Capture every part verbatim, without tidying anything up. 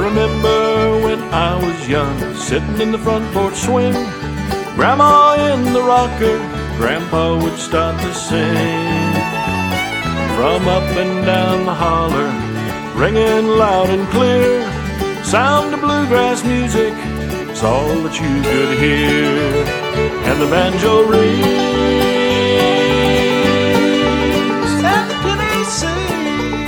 remember when I was young, sitting in the front porch swing, Grandma in the rocker, Grandpa would start to sing. From up and down the holler, ringing loud and clear, sound of bluegrass music is all that you could hear. And the banjo rings, and the pennies sing,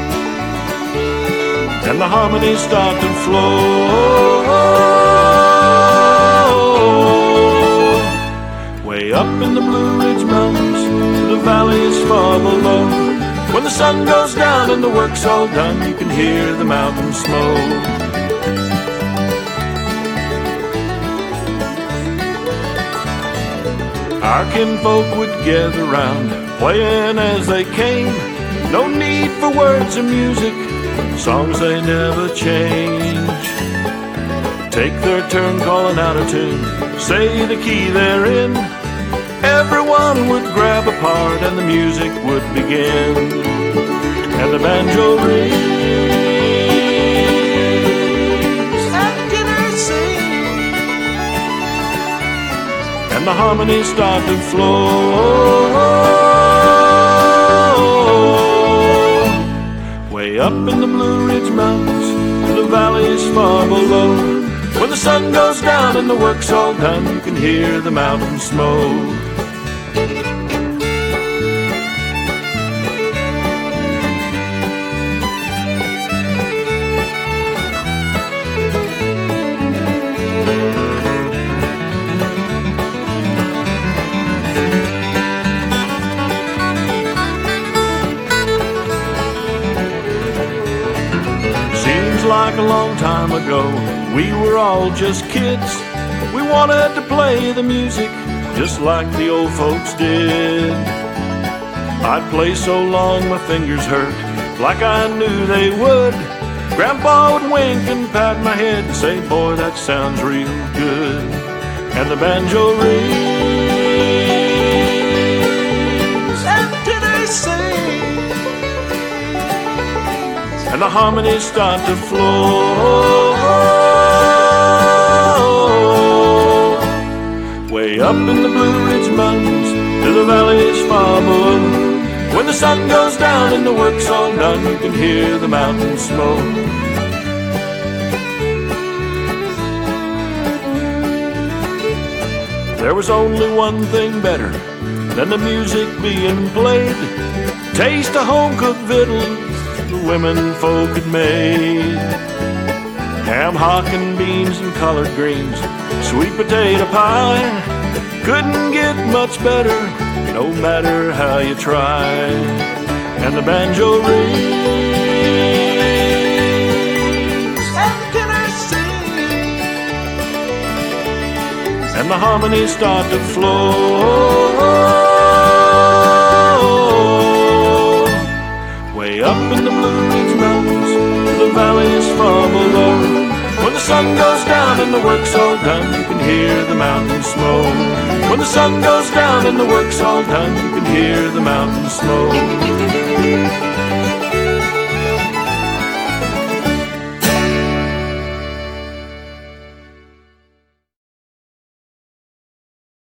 and the harmonies start to flow. Way up in the Blue Ridge Mountains, the valley is far below. When the sun goes down and the work's all done, you can hear the mountain smoke. Our kinfolk would gather round, playing as they came. No need for words or music, songs they never change. Take their turn calling out a tune, say the key they're in. Everyone would grab a part and the music would begin. And the banjo rings, and the tenors sing, and the harmonies start to flow. Way up in the Blue Ridge Mountains, the valley is far below. When the sun goes down and the work's all done, you can hear the mountain smoke. Like a long time ago, we were all just kids. We wanted to play the music just like the old folks did. I'd play so long my fingers hurt, like I knew they would. Grandpa would wink and pat my head and say, boy, that sounds real good. And the banjo rings, and the tenors sing, and the harmonies start to flow. Way up in the Blue Ridge Mountains, to the valleys far below. When the sun goes down and the work's all done, you can hear the mountain smoke. There was only one thing better than the music being played. Taste of home-cooked victuals the women folk had made. Ham, hock, and beans and collard greens, sweet potato pie. Couldn't get much better, no matter how you try. And the banjo rings, and the tenors sing, and the harmonies start to flow. Way up in the Blue Ridge Mountains, the valley is far below. When the sun goes down and the work's all done, you can hear the mountain smoke. When the sun goes down and the work's all done, you can hear the mountain smoke.